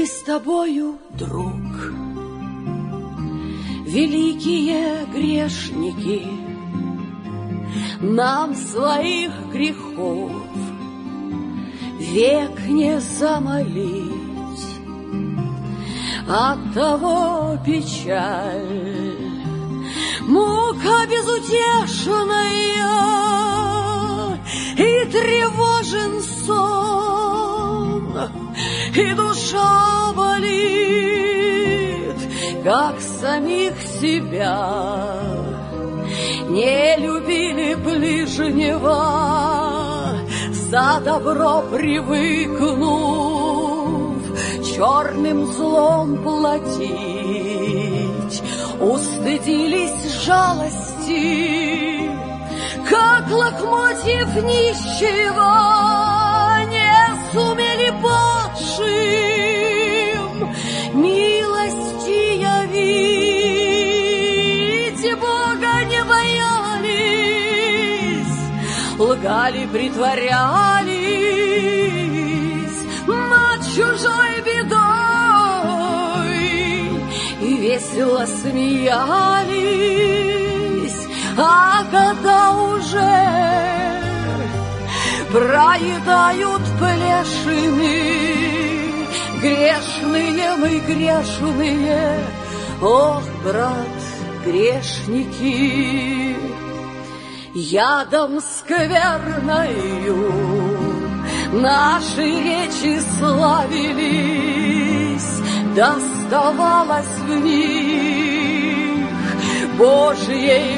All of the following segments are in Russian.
Мы с тобою, друг, великие грешники, нам своих грехов век не замолить. Оттого печаль, мука безутешная, и тревожен сон, и душа болит, как самих себя. Не любили ближнего, за добро привыкнув, черным злом платить, устыдились жалости, как лохмотьев нищего не сумели падшим милости явить. Бога не боялись, лгали, притворялись над чужой бедой и весело смеялись. А когда уже проедают плешины, грешные мы, грешные, ох, брат, грешники, ядом скверною наши речи славились, доставалось в них Божьей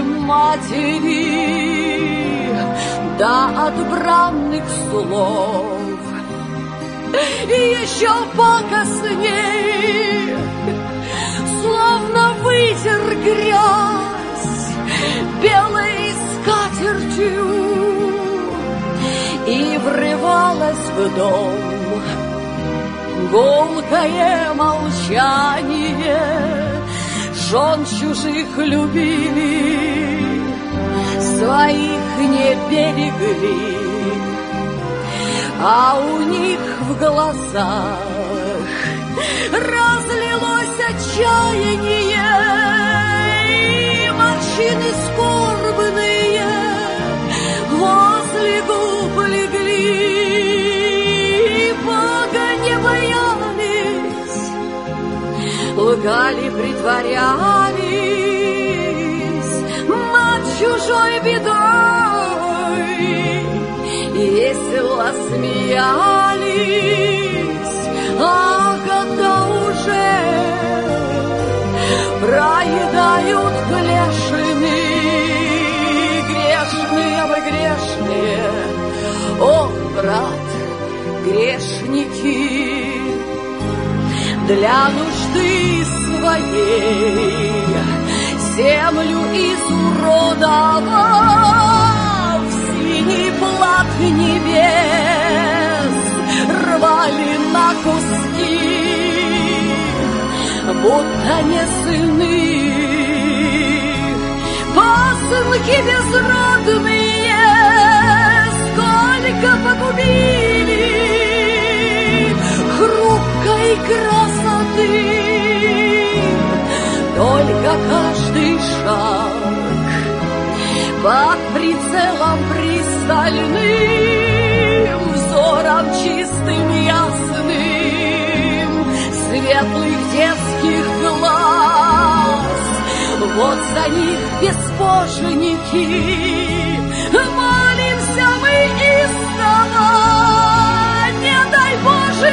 Матери, да от бранных слов и еще пакостней, словно вытер грязь белой скатертью и врывалась в дом гулкое молчание. Жен чужих любили, своих не берегли, а у них в глазах разлилось отчаяние, и морщины скорбные возле губ легли. Бога не боялись, лгали, притворялись над чужой бедой и весело смеялись. А когда уже проедают плешины, грешные мы, грешные, о, брат, грешники, для нужды своей землю изуродовав, синий плат небес рвали на куски, будто не сыны, пасынки безродные, сколько погубили хрупкой красоты. Только каждый шаг под прицелом пристальным, взором чистым, ясным, светлых детских глаз. Вот за них безбожники, молимся мы истово, не дай Боже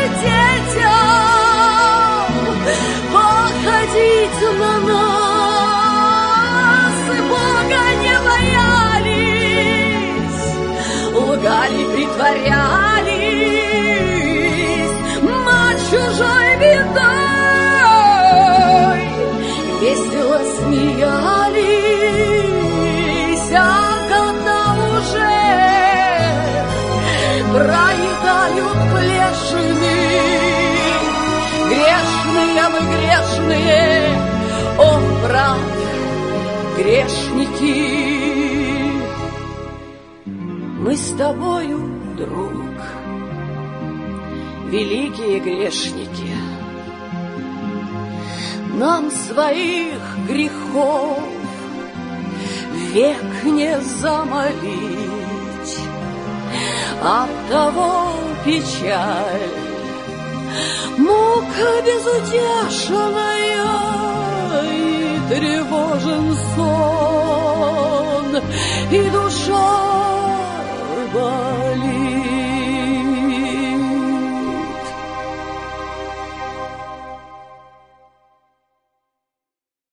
детям походить на нас. Бога не боялись, лгали, притворялись над чужой бедой, весело смеялись. А когда уже проедают плешины, грешные мы, грешные, о, брат, грешники, мы с тобою, друг, великие грешники, нам своих грехов век не замолить. Оттого печаль, мука безутешная, и тревожен сон, и душа